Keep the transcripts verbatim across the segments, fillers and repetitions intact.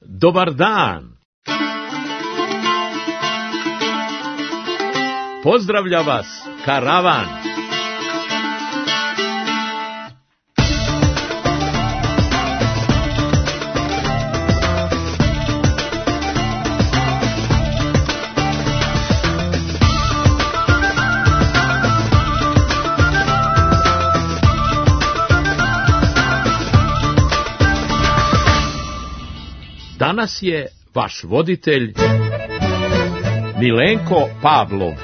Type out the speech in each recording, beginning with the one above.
Dobar dan! Pozdravlja vas karavan! Danas je vaš voditelj Milenko Pavlov.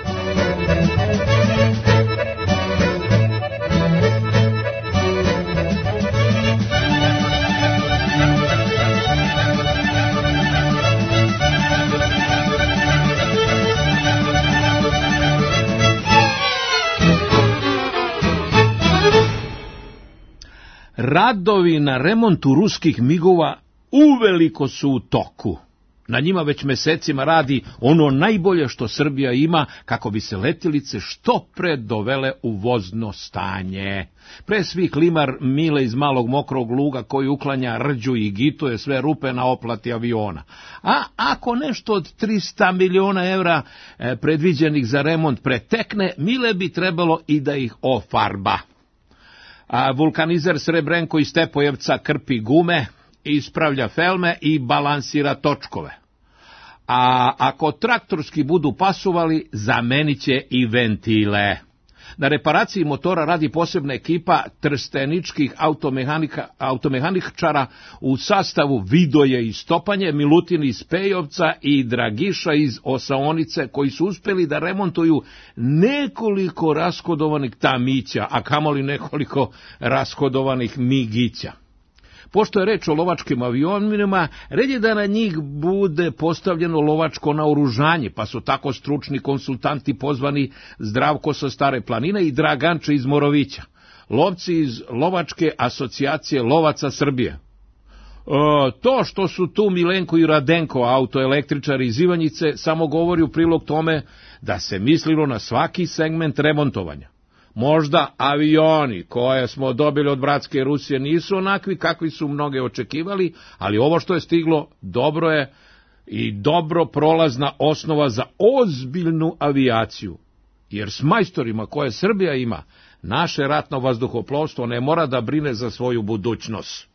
Radovi na remontu ruskih migova uveliko su u toku. Na njima već mesecima radi ono najbolje što Srbija ima kako bi se letjelice što pre dovele u vozno stanje. Pre svih limar Mile iz Malog Mokrog Luga koji uklanja rđu i gituje sve rupe na oplati aviona. A ako nešto od trista miliona evra e, predviđenih za remont pretekne, Mile bi trebalo i da ih ofarba. A vulkanizer Srebrenko iz Stepojevca krpi gume, ispravlja felme i balansira točkove. A ako traktorski budu pasuvali, zamenit će i ventile. Na reparaciji motora radi posebna ekipa trsteničkih automehanika, automehaničara u sastavu Vidoje iz Stopanje, Milutin iz Pejovca i Dragiša iz Osaonice, koji su uspjeli da remontuju nekoliko rashodovanih tamića, a kamoli nekoliko rashodovanih migića. Pošto je reč o lovačkim avionima, red je da na njih bude postavljeno lovačko naoružanje, pa su tako stručni konsultanti pozvani Zdravko sa Stare planine i Draganče iz Morovića, lovci iz Lovačke asocijacije lovaca Srbije. E, to što su tu Milenko i Radenko, autoelektričari iz Ivanjice, samo govori u prilog tome da se mislilo na svaki segment remontovanja. Možda avioni koje smo dobili od bratske Rusije nisu onakvi kakvi su mnoge očekivali, ali ovo što je stiglo dobro je i dobro prolazna osnova za ozbiljnu avijaciju. Jer s majstorima koje Srbija ima, naše ratno vazduhoplovstvo ne mora da brine za svoju budućnost.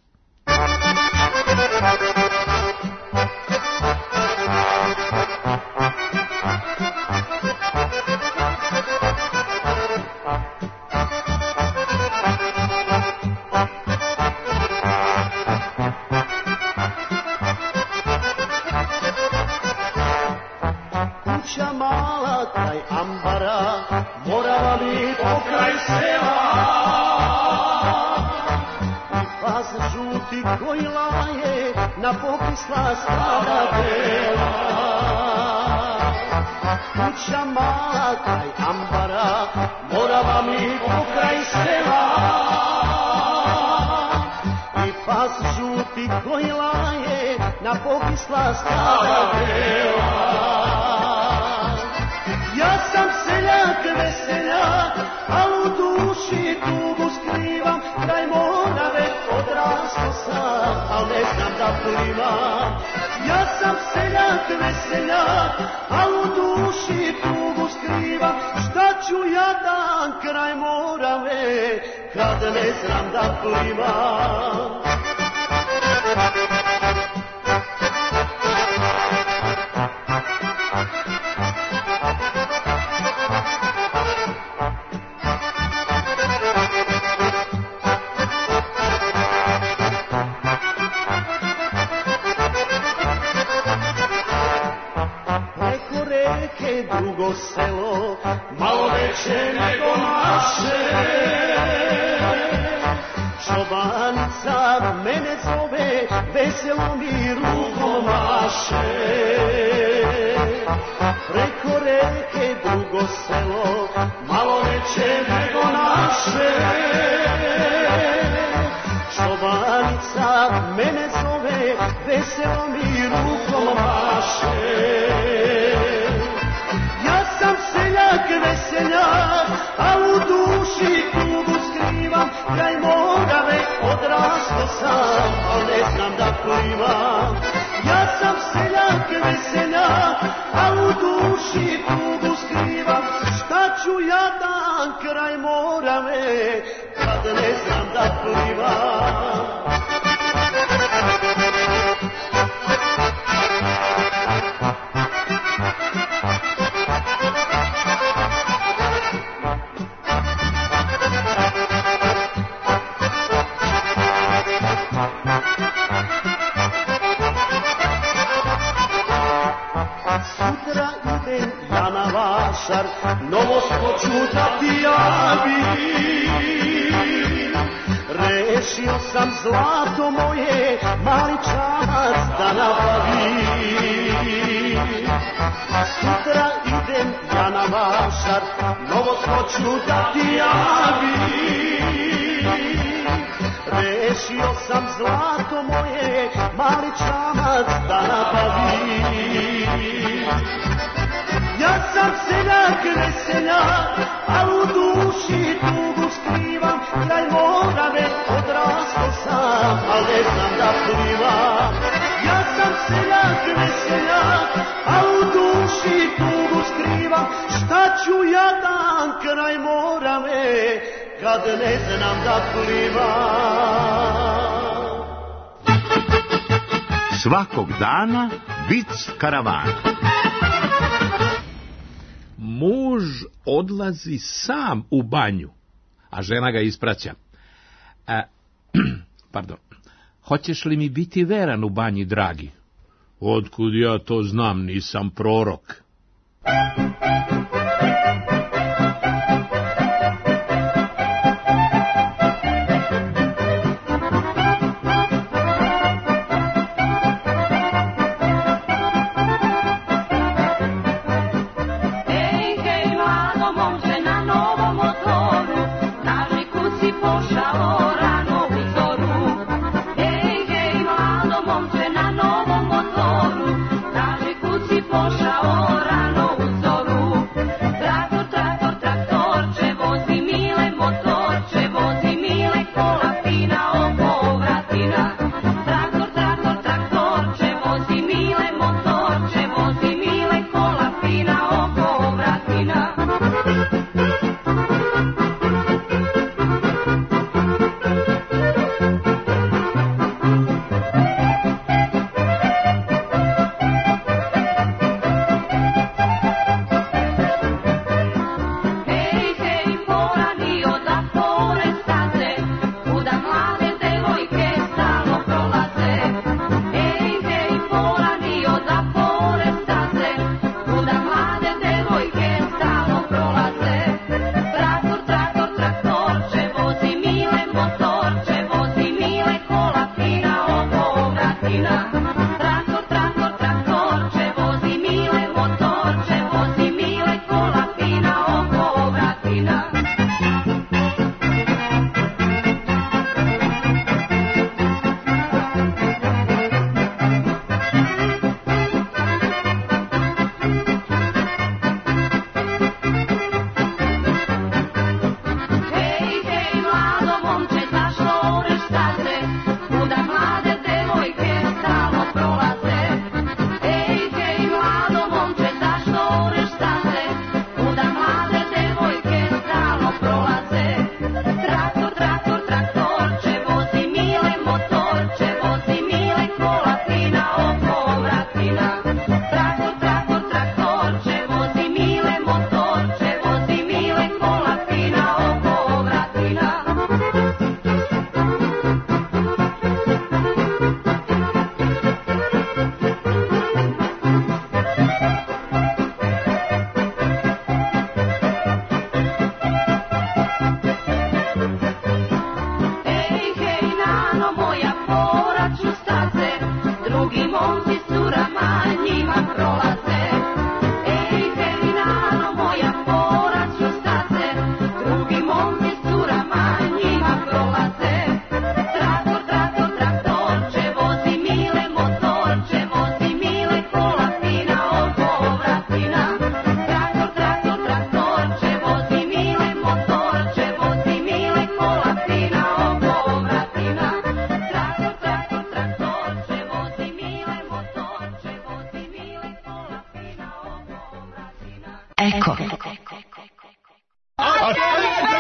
Kuća mala kraj ambara, morala mi pokraj sela. I pas žuti koji laje, na pokisla stara bela. Kuća mala kraj ambara, morala mi pokraj sela. I pas žuti koji laje, na pokisla stara bela. Ja sam seljak veseljak, al u duši tugu skrivam, kraj Morave odrasto sam, al ne znam da plivam. Ja sam seljak veseljak, al u duši tugu skrivam, šta ću ja dan kraj Morave, kad ne znam da plivam. Drugo selo, malo veće nego naše. Čobanica mene zove, veselo mi rukom maše. Preko reke drugo selo, malo veće nego naše. Čobanica mene zove, veselo mi rukom maše. Veseljak, a u duši tugu skrivam, kraj Morave odrasto sam, al ne znam da plivam. Ja kraj mora me, kad ne znam da plivam. Sutra idem ja na vašar, novost hoću da ti javim. Rešio sam zlato moje, mali čamac da nabavim. Sutra idem ja na vašar, novost hoću da ti javim. Rešio sam zlato moje, mali čamac da nabavim. Ja sam seljak veseljak, a u duši tugu skrivam. Kraj mora me odrasto sam, al ne znam da plivam. Ja sam seljak veseljak, a u duši tugu skrivam. Šta ću jadan kraj mora me, kad ne znam da plivam. Svakog dana vic karavana. Muž odlazi sam u banju, a žena ga ispraća. E, pardon, hoćeš li mi biti veran u banji, dragi? Otkud ja to znam, nisam prorok. Eko.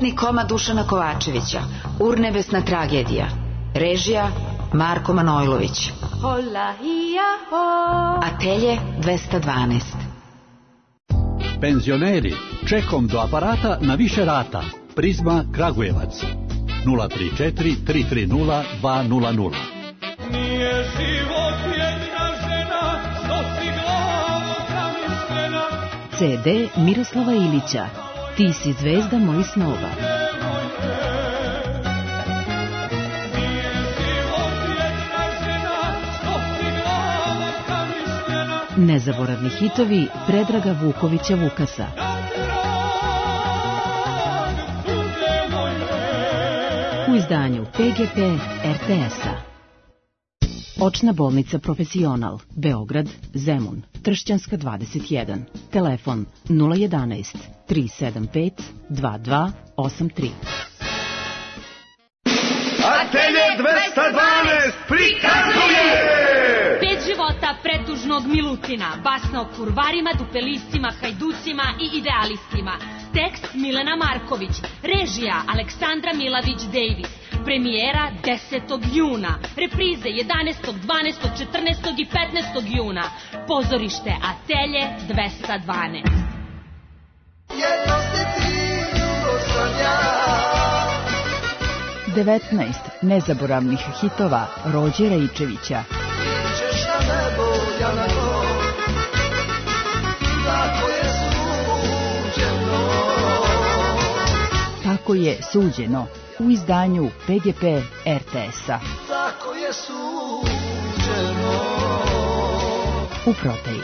Umetni komad Dušana Kovačevića, Urnebesna tragedija. Režija Marko Manojlović. Atelje dvesta dvanaest. Penzioneri, čekom do aparata na više rata. Prizma Kragujevac. nula tri četiri tri tri nula dva nula nula. Nije život jedna žena, što si glavu zamišljena. ce de Miroslava Ilića. Ti si zvezda mojih snova. Nezaboravni hitovi Predraga Vukovića Vukasa. U izdanju pe ge pe er te es-a. Očna bolnica Profesional, Beograd, Zemun, Tršćanska dvadeset jedan. Telefon nula jedanaest tri sedam pet dva dva osam tri. Atelje dvesta dvanaest prikazuje! Pet života pretužnog Milutina, basna o kurvarima, dupelistima, hajducima i idealistima. Tekst Milena Marković, režija Aleksandra Milavić-Davis, premijera desetog juna, reprize jedanaestog, dvanaestog, četrnaestog i petnaestog juna, pozorište Atelje dvesta dvanaest. Jedno si ti, drugo sam ja. devetnaest nezaboravnih hitova Rođe Rejčevića. Češ na nebo, ja na to. Tako je suđeno. Tako je suđeno u izdanju pe ge pe er te es-a. Tako je suđeno. U prodaji.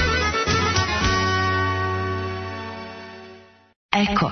Eko.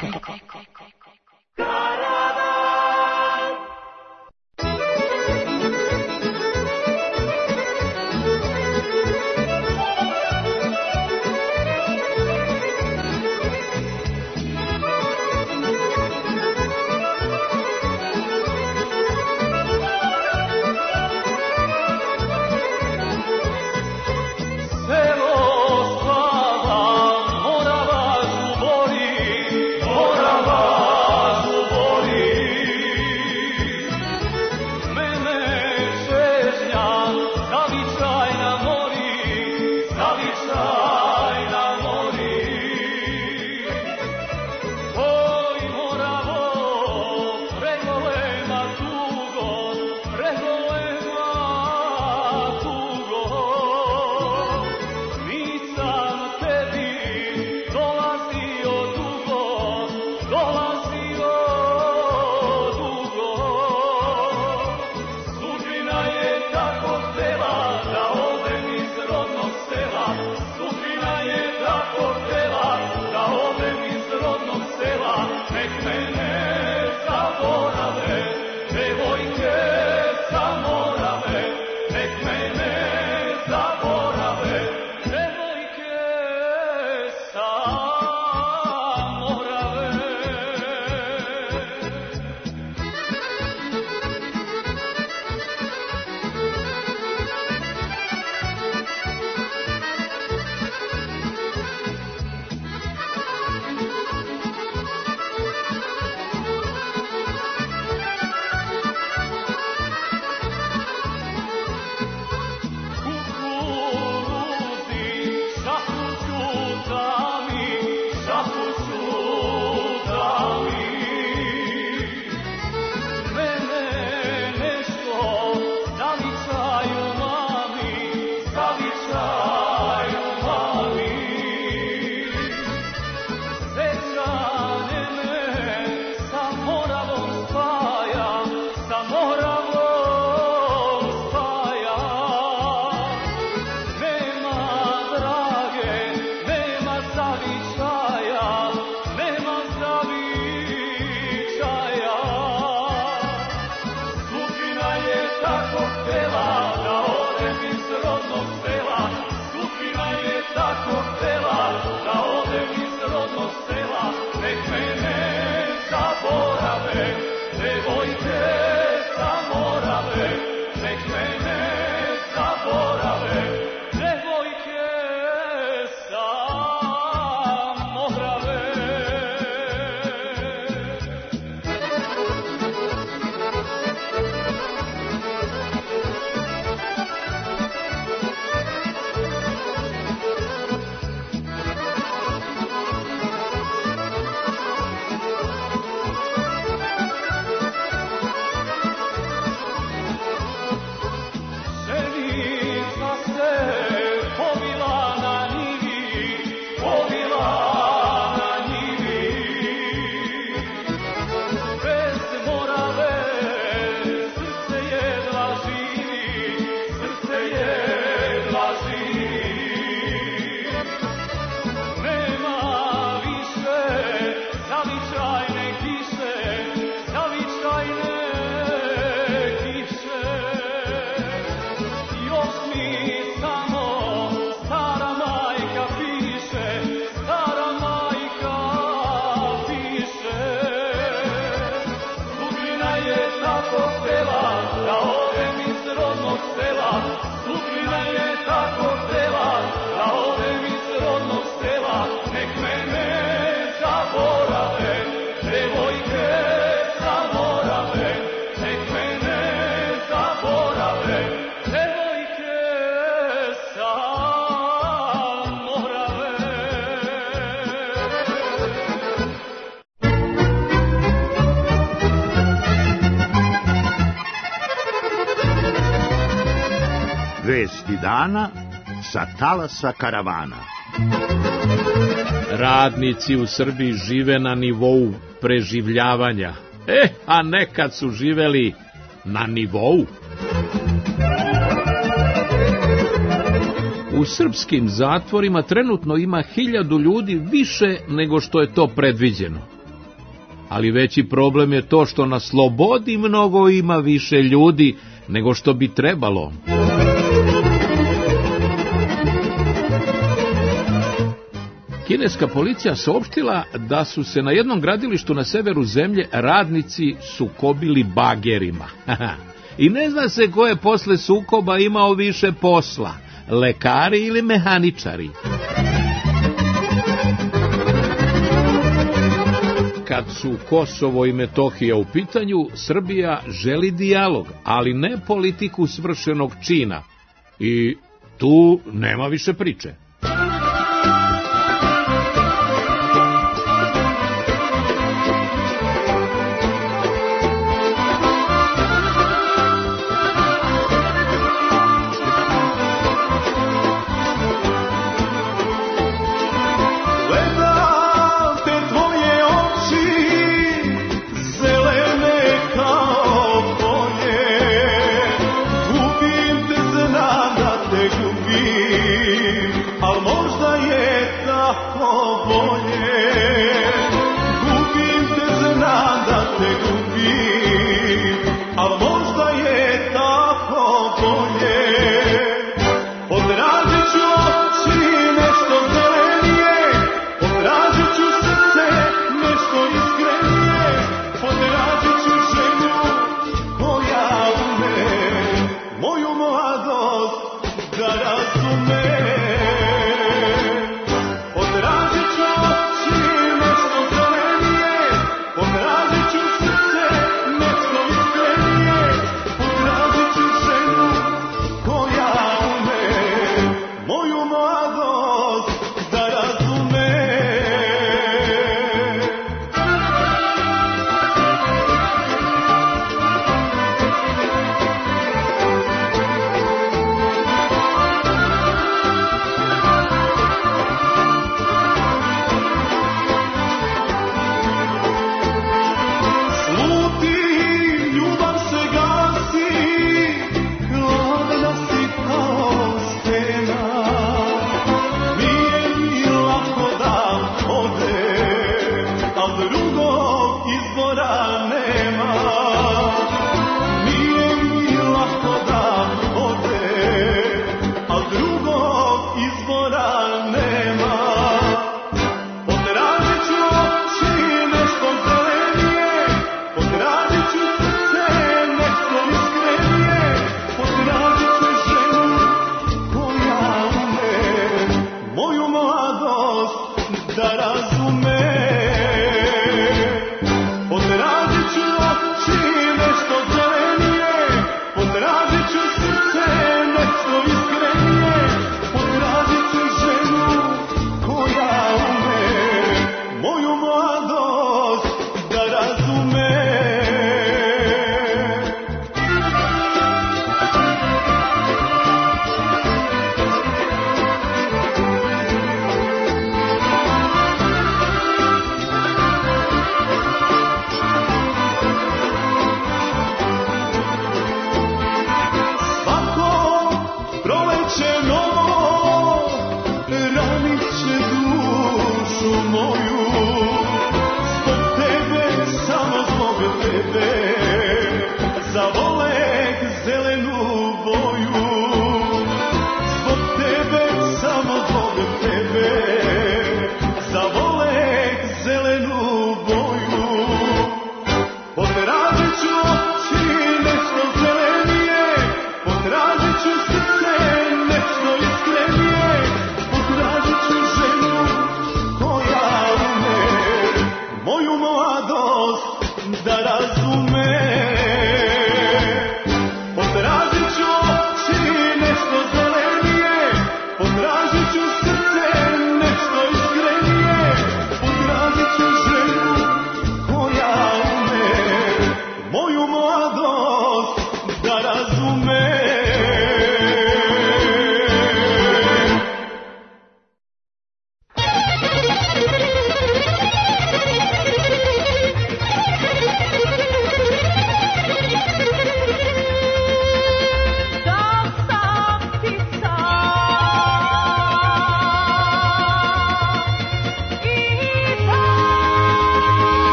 Vesti dana sa talasa karavana. Radnici u Srbiji žive na nivou preživljavanja. E, a nekad su živeli na nivou. U srpskim zatvorima trenutno ima hiljadu ljudi više nego što je to predviđeno. Ali veći problem je to što na slobodi mnogo ima više ljudi nego što bi trebalo. Kineska policija saopštila da su se na jednom gradilištu na severu zemlje radnici sukobili bagerima. I ne zna se ko je posle sukoba imao više posla, lekari ili mehaničari. Kad su Kosovo i Metohija u pitanju, Srbija želi dijalog, ali ne politiku svršenog čina. I tu nema više priče.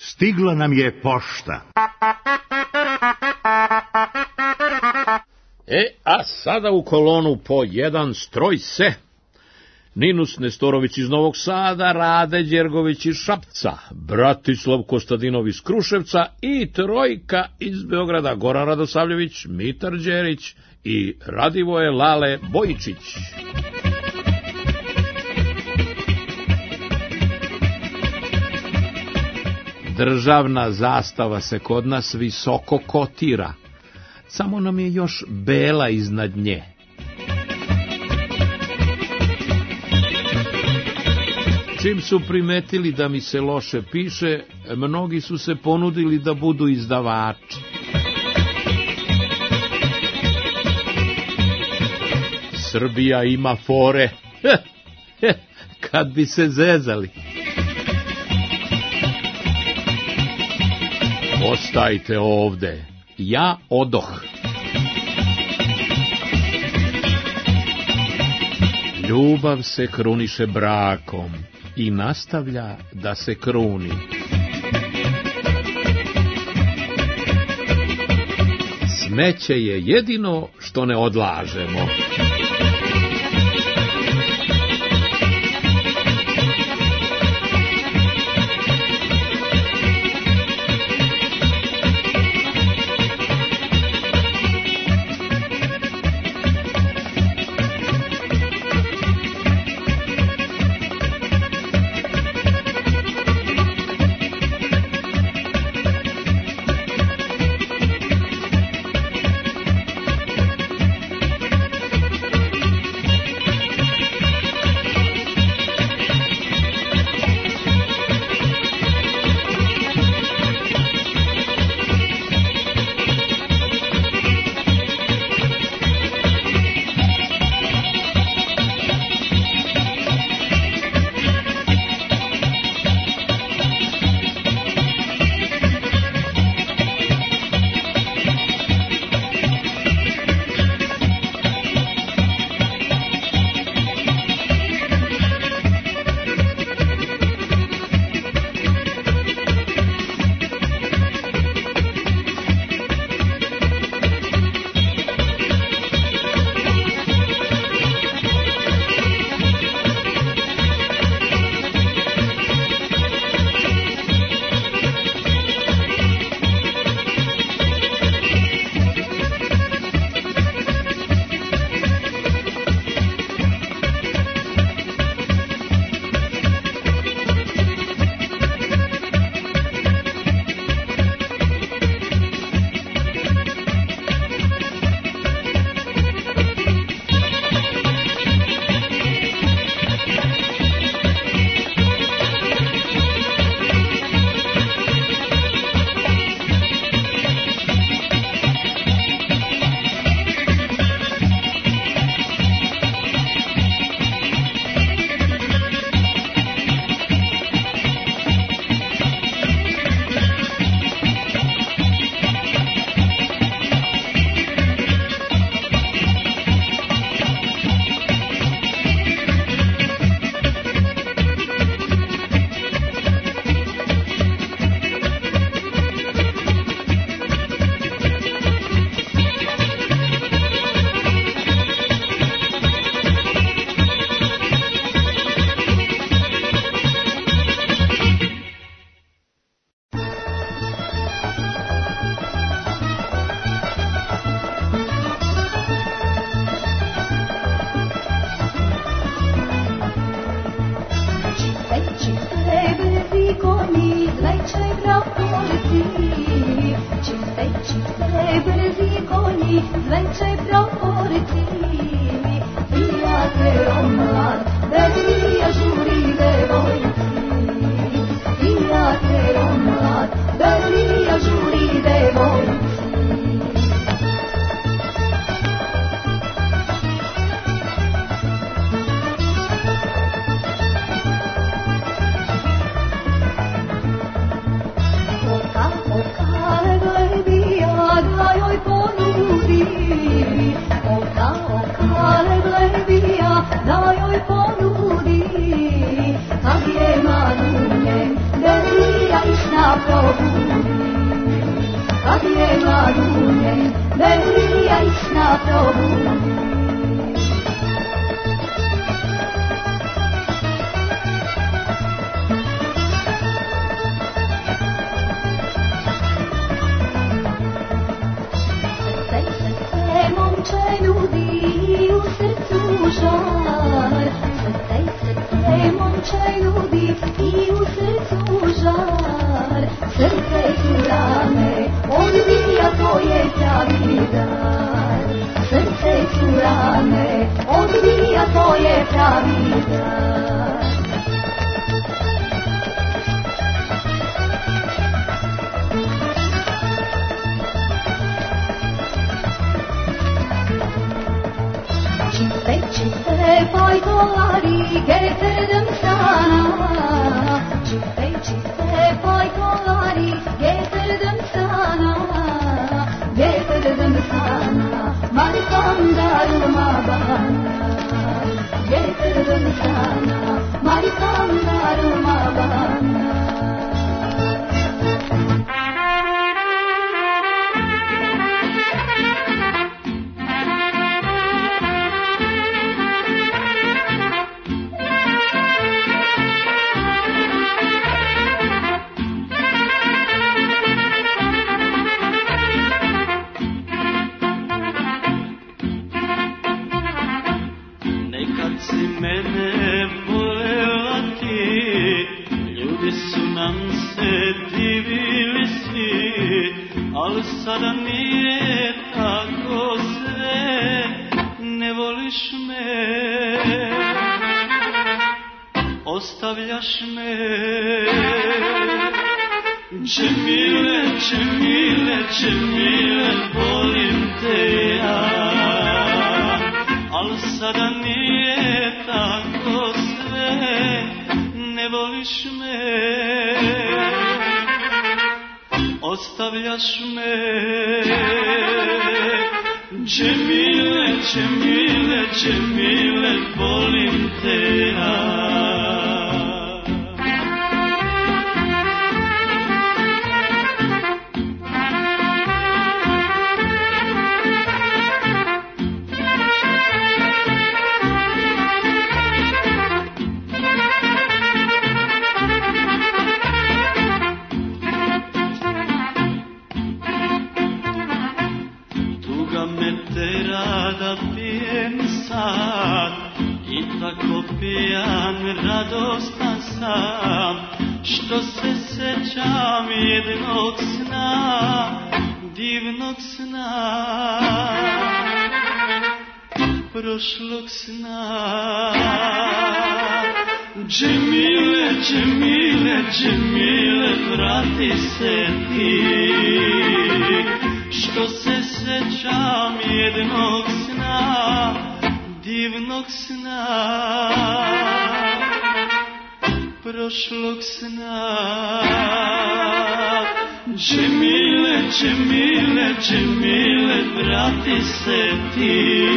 Stigla nam je pošta. E, a sada u kolonu po jedan stroj se. Ninus Nestorović iz Novog Sada, Rade Đergović iz Šapca, Bratislav Kostadinov iz Kruševca i trojka iz Beograda, Goran Radosavljević, Mitar Đerić i Radivoje Lale Bojičić. Državna zastava se kod nas visoko kotira, samo nam je još bela iznad nje. Čim su primetili da mi se loše piše, mnogi su se ponudili da budu izdavači. Srbija ima fore, kad bi se zezali. Ostajte ovde, ja odoh. Ljubav se kruniše brakom i nastavlja da se kruni. Smeće je jedino što ne odlažemo. probudi, kad je mladunje, Belija iz sna probudi. Ljudi u srcu žar, srce i srce momčaj ljudi i u srcu žar, srce su rane, odbija tvoje pravi dar, srce su rane, odbija tvoje pravi dar. Čiste pajkolari, getirdim sana. Çiftey çiste pajkolari, getirdim sana. Getirdim sana, maritam darılma bana. Getirdim sana, maritam darılma bana. Sada nije tako sve, ne voliš me, ostavljaš me. Džemile, Džemile, Džemile, volim te ja, al sada nije tako sve, ne voliš me, ostavljaš me. Džemile, Džemile, Džemile, volim te ja. Pijan, radostan sam, što se sećam jednog sna, divnog sna, prošlog sna. Džemile, Džemile, Džemile, vrati se ti, što se sećam jednog sna, divnog sna, prošlog sna. Džemile, Džemile, Džemile, vrati se ti.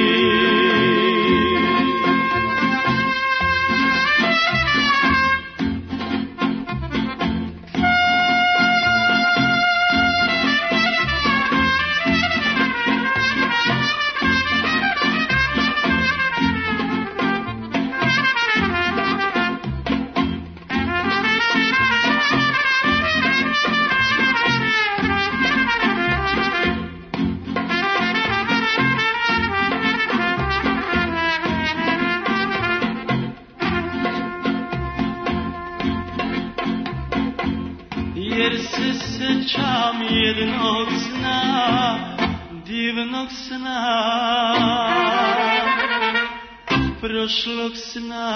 Jer se sećam jednog sna, divnog sna, prošlog sna.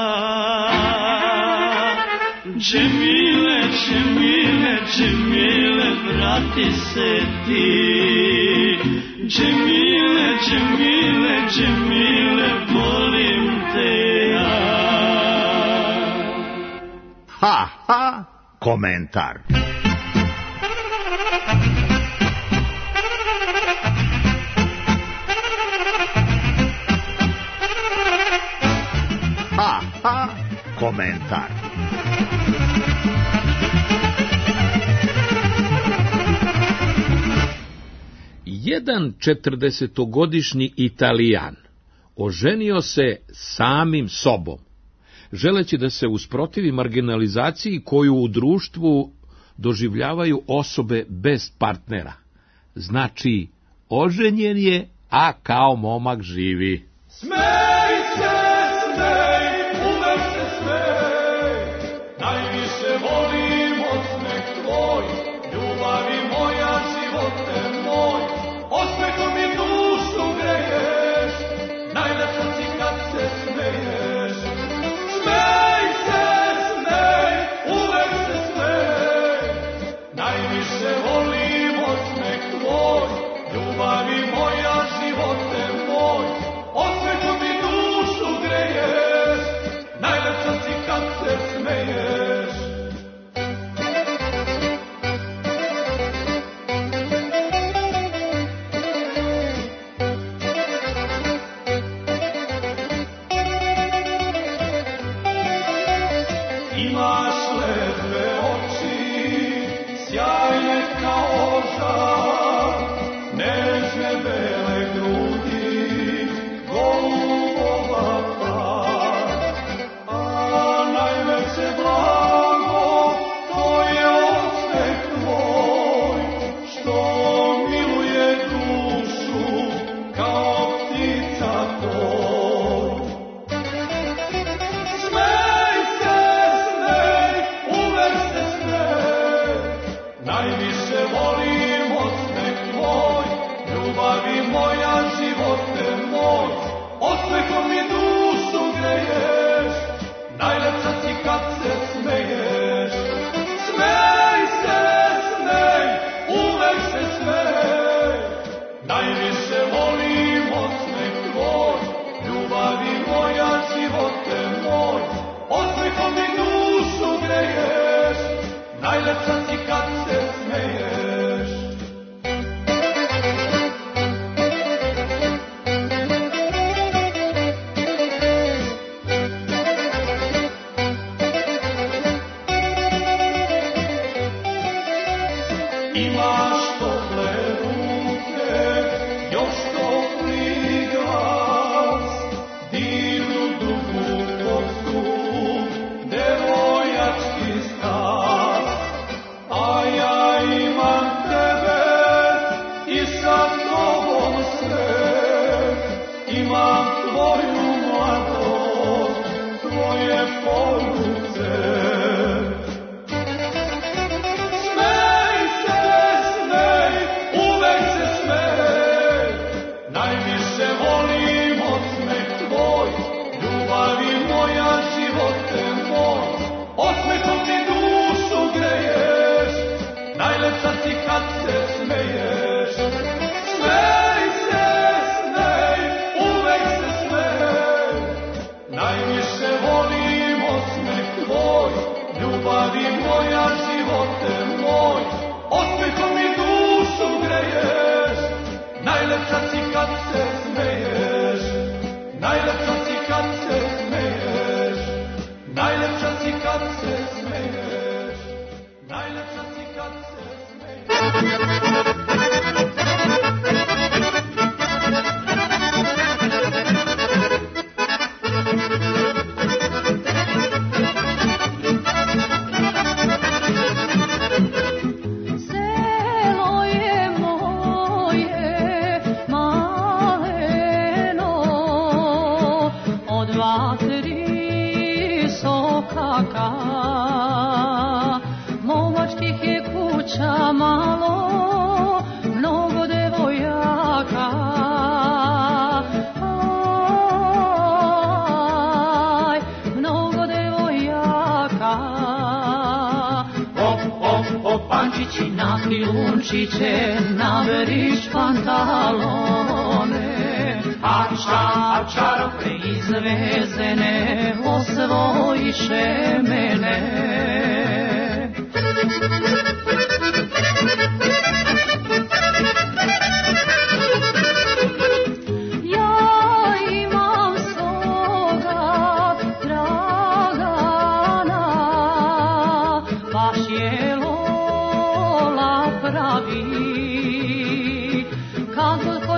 Džemile, Džemile, Džemile, vrati se ti. Džemile, Džemile, Džemile, volim te ja. Ha, ha, komentar. Ha, ha, komentar. Jedan četrdesetogodišnji Italijan oženio se samim sobom, želeći da se usprotivi marginalizaciji koju u društvu doživljavaju osobe bez partnera. Znači, oženjen je, a kao momak živi. Smej se, smej, uvek se smej, najviše volim osmeh tvoj, ljubavi moja, živote moj, osmehom mi dušu greješ, najlepša si kad se smeješ. Smej se, smej, uvek se smej, najviše volim osmeh tvoj, ljubavi moja, živote moj, osmehom mi dušu greješ, najlepša si kad se smeješ. Imaš lepe oči, sjajne kao žar, nežne bele grudi, golubova par. A najveće blago, to je osmeh tvoj, što miluje dušu, kao ptica tvoj. Smej se, smej, uvek se smej, najviše volim osmeh tvoj, ljubavi moja, živote moj, osmehom mi dušu greješ, najlepša si kad se smeješ. Smej se, smej, uvek se smej, najviše volim osmeh tvoj, ljubavi moja, živote moj, osmehom mi dušu greješ, najlepša si kad se smeješ. Imaš tople ruke, još topli glas, divnu dugu kosu, devojački stas. A ja imam tebe i sa tobom sve, imam tvoju mladost, tvoje poljuce. Smej se, smej, uvek se smej, najviše volim osmeh tvoj, ljubavi moja, živote moj, osmehom mi dušu greješ, najlepša si kad se smeješ. Smej se, smej, uvek se smej, najviše volim osmeh tvoj, ljubavi moja, živote moj, osmehom mi dušu greješ, najlepša si kad se smeješ, najlepša si kad se smeješ, najlepša si kad se smeješ, najlepša si kad se smeješ. Selo je moje maleno, od vatri sokaka, momačkih je kuća malo, mnogo devojaka. Aj, mnogo devojaka. Op, op, op, pančići na krilunčiće, naberiš pantalone, a ča, čarapke izvezene, osvojiše mene. Ja imam svoga Dragana, baš je Lola pravi, kao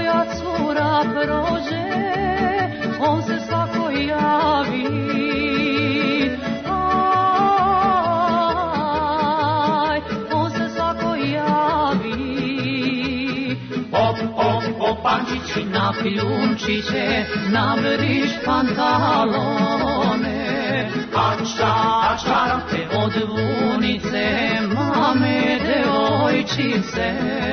moja cura prođe, on se svako javi. Aj, on se svako javi. Op, op, op, pančići na kljunčiće, na briš pantalone. Ača, ačaram te od vunice, mame devojčice.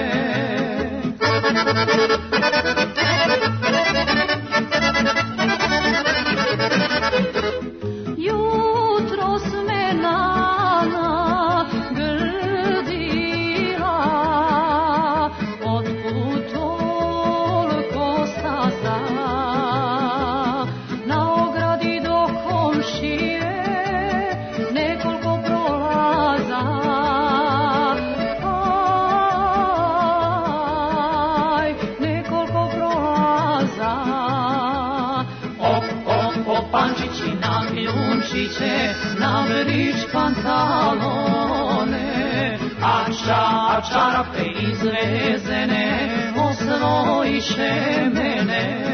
Jutro sme nana grdila, otkud toliko staza, na ogradi do komšije nekoliko prolaza. Aj, nekoliko prolaza. Op, op, op, pančići na kljunčiće, na brič pantalone. Ača, a čarape izvezene, osvojiše mene.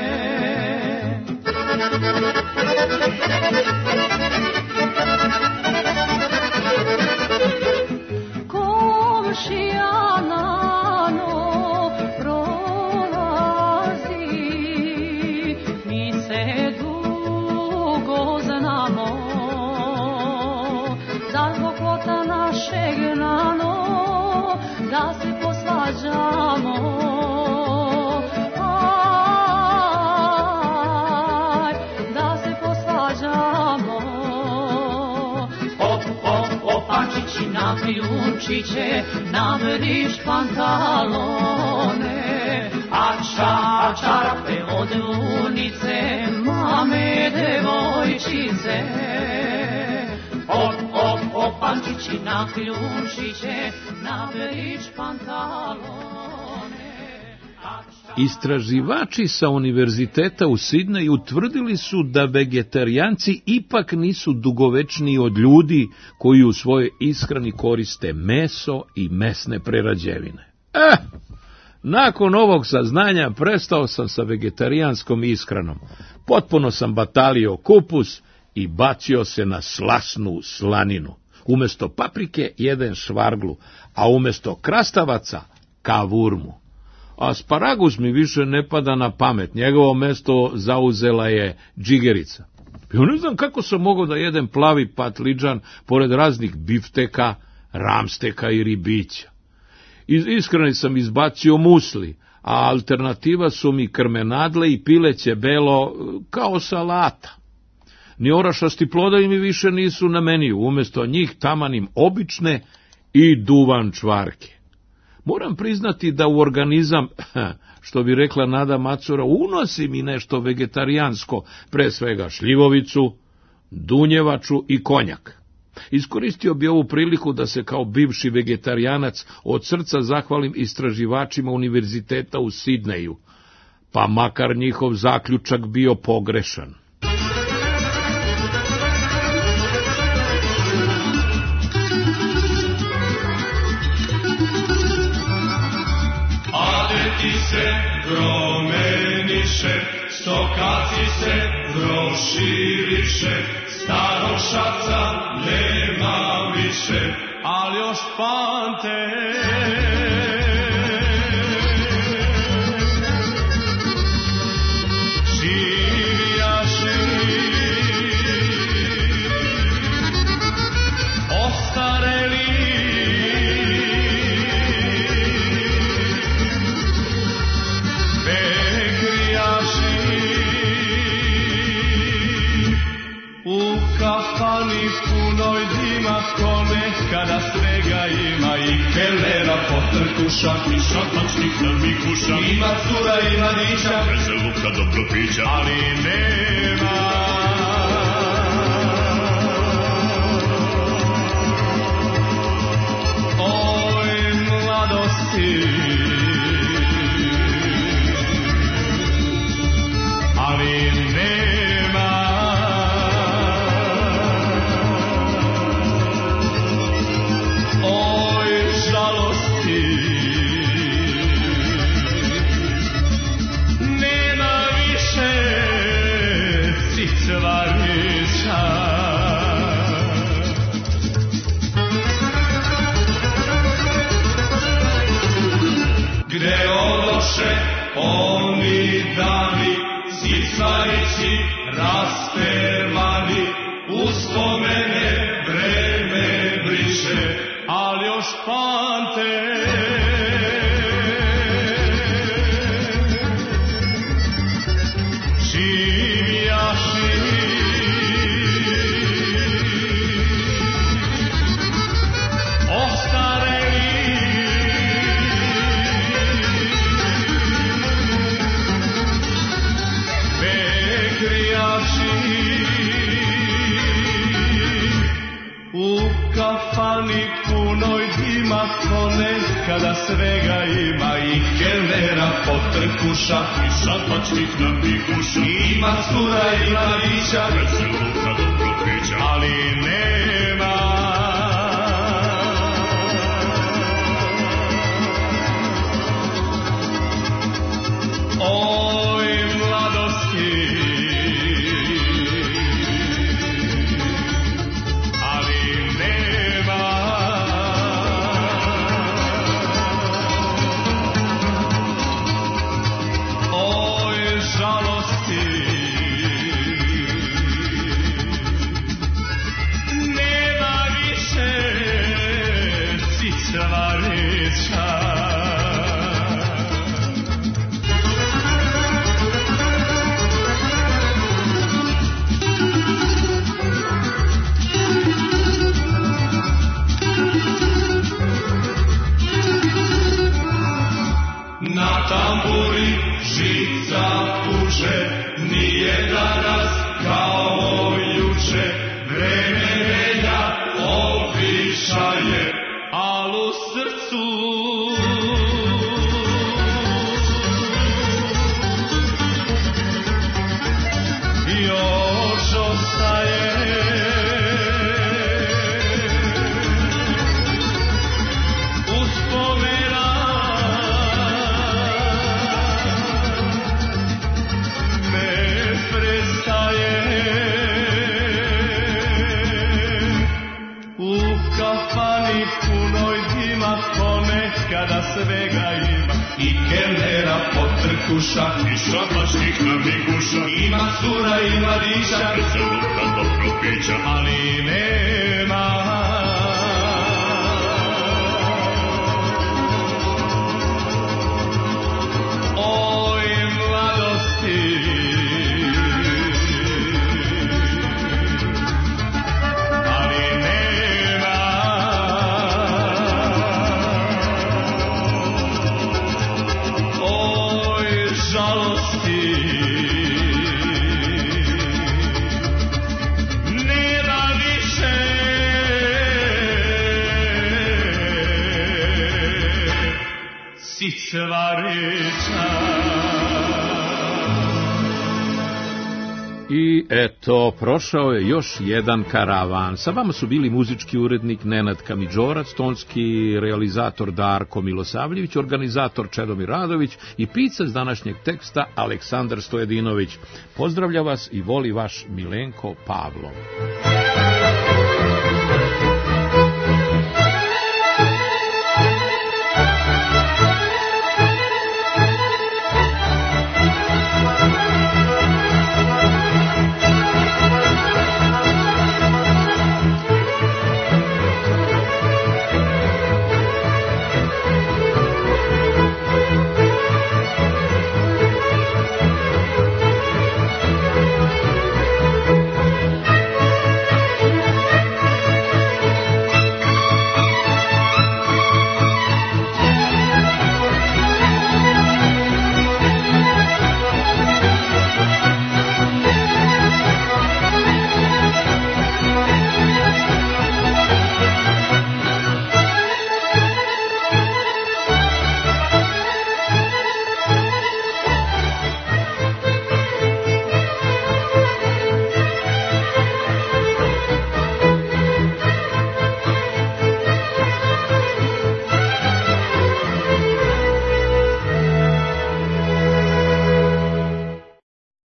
Komšija nano prolazi, mi se dugo znamo, da zbog plota našeg nano, da se posvađamo. Aj, da se posvađamo. Op, op, op, pančići na kljunčiće, na briš pantalone. Ača, a čarape od vunice, mame devojčice. Op, op, op, pančići na kljunčiće, na brič pantalone. Istraživači sa univerziteta u Sidneju utvrdili su da vegetarijanci ipak nisu dugovečniji od ljudi koji u svojoj ishrani koriste meso i mesne prerađevine. Eh, nakon ovog saznanja prestao sam sa vegetarijanskom ishranom. Potpuno sam batalio kupus i bacio se na slasnu slaninu. Umesto paprike jedem švarglu, a umesto krastavaca kavurmu. Asparagus mi više ne pada na pamet, njegovo mesto zauzela je džigerica. Ja ne znam kako sam mogao da jedem plavi patliđan pored raznih bifteka, ramsteka i ribića. Iz ishrane sam izbacio musli, a alternativa su mi krmenadle i pileće belo kao salata. Ni orašasti plodovi mi više nisu na meniju, umjesto njih tamanim obične i duvan čvarke. Moram priznati da u organizam, što bi rekla Nada Macura, unosi mi nešto vegetarijansko, pre svega šljivovicu, dunjevaču i konjak. Iskoristio bi ovu priliku da se kao bivši vegetarijanac od srca zahvalim istraživačima univerziteta u Sidneju, pa makar njihov zaključak bio pogrešan. Ti se promeniše, stokaci se proširiše, starošaca nema više, ali još pamte. Živjaši, ostareli, kafani punoj dima, ko nekada svega ima, i kelera potrkuša, i šapačnih nabikuša, ima cura i mladića, veseluka dobro pića, ali nema oj mladosti, ali nema oj žalosti. ići rastermani, uspomene vreme briše, ali još pamte. Živjaši ostareli, pekrijaši u kafani punoj dima, ko nekada svega ima, i kelnera potrkuša, i šapačkih napikuša, ima cura i mladića, veseluka dobro pića, ali nema oj mladosti. Tamburi žica puše, nije danas kao juče, vreme velja obišaje, al u srcu još ostaje uspomena. Kafani punoj dima, ko nekada svega ima, i kelnera potrkuša, i šapačkih navikuša, ima cura i mladića, veseluka dobro pića, ali nema oj mladosti. I eto, prošao je još jedan karavan. Sa vama su bili muzički urednik Nenad Kamidžorac, tonski realizator Darko Milosavljević, organizator Čedomir Radović i pisac današnjeg teksta Aleksandar Stojedinović. Pozdravlja vas i voli vaš Milenko Pavlov.